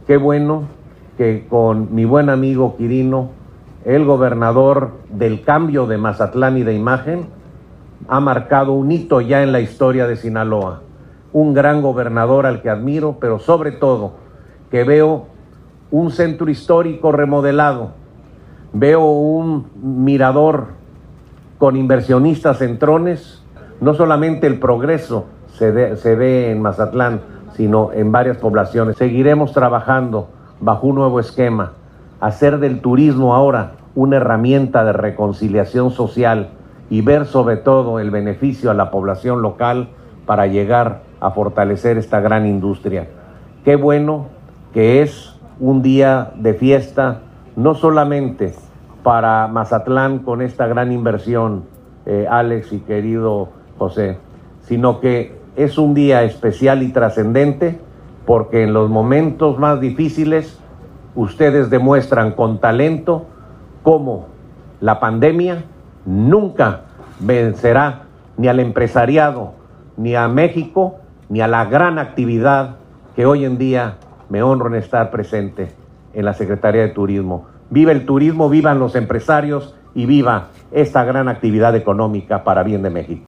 Qué bueno que con mi buen amigo Quirino, el gobernador del cambio de Mazatlán y de imagen, ha marcado un hito ya en la historia de Sinaloa. Un gran gobernador al que admiro, pero sobre todo que veo un centro histórico remodelado, veo un mirador con inversionistas entrones. No solamente el progreso se ve en Mazatlán, sino en varias poblaciones. Seguiremos trabajando bajo un nuevo esquema, hacer del turismo ahora una herramienta de reconciliación social y ver sobre todo el beneficio a la población local para llegar a fortalecer esta gran industria. Qué bueno que es un día de fiesta, no solamente para Mazatlán con esta gran inversión, Alex y querido José, sino que es un día especial y trascendente porque en los momentos más difíciles ustedes demuestran con talento cómo la pandemia nunca vencerá ni al empresariado, ni a México, ni a la gran actividad que hoy en día me honro en estar presente en la Secretaría de Turismo. Viva el turismo, vivan los empresarios y viva esta gran actividad económica para bien de México.